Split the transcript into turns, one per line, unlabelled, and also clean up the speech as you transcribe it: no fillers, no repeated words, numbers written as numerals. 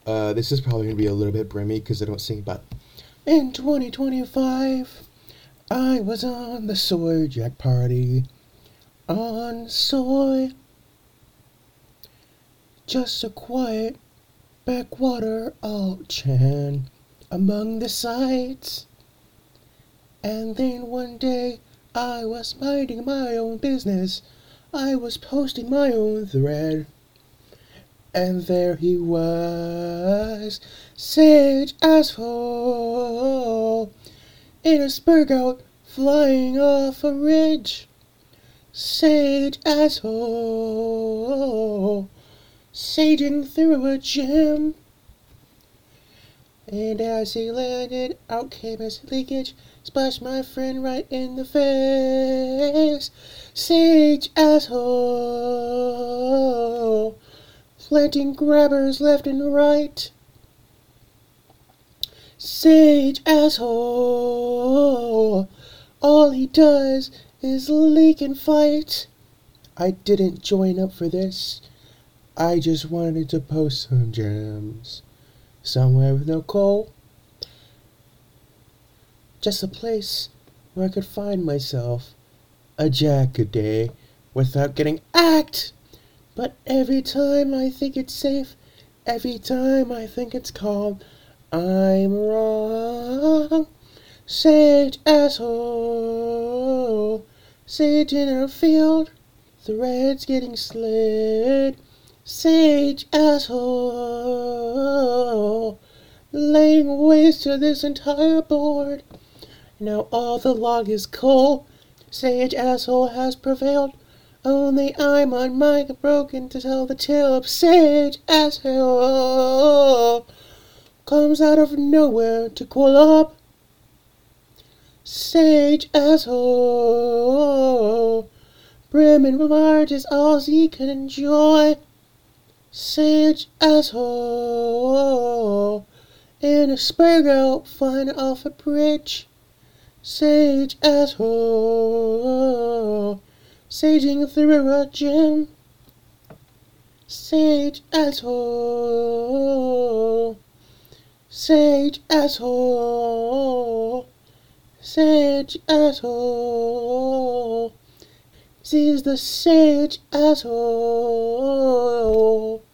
This is probably gonna be a little bit brimmy because I don't sing about. In 2025, I was on the Soy Jack party. On soy, just a quiet backwater alt-chan among the sights. And then one day, I was minding my own business. I was posting my own thread. And there he was, Sage Asshole, in a spur out flying off a ridge. Sage Asshole, saging through a gym. And as he landed, out came his leakage, splashed my friend right in the face. Sage Asshole, planting grabbers left and right. Sage Asshole, all he does is leak and fight. I didn't join up for this. I just wanted to post some gems. Somewhere with no coal. Just a place where I could find myself a jack a day without getting acked. But every time I think it's safe, every time I think it's calm, I'm wrong. Sage Asshole, sage in a field, threads getting slid. Sage Asshole, laying waste to this entire board. Now all the log is coal. Sage Asshole has prevailed. Only I'm on mic broken to tell the tale of Sage Asshole. Comes out of nowhere to cool up. Sage Asshole, brimming large is all he can enjoy. Sage Asshole, in a spur out flying off a bridge. Sage Asshole, saging through a gym. Sage Asshole, Sage Asshole, Sage Asshole. He's the Sage Asshole.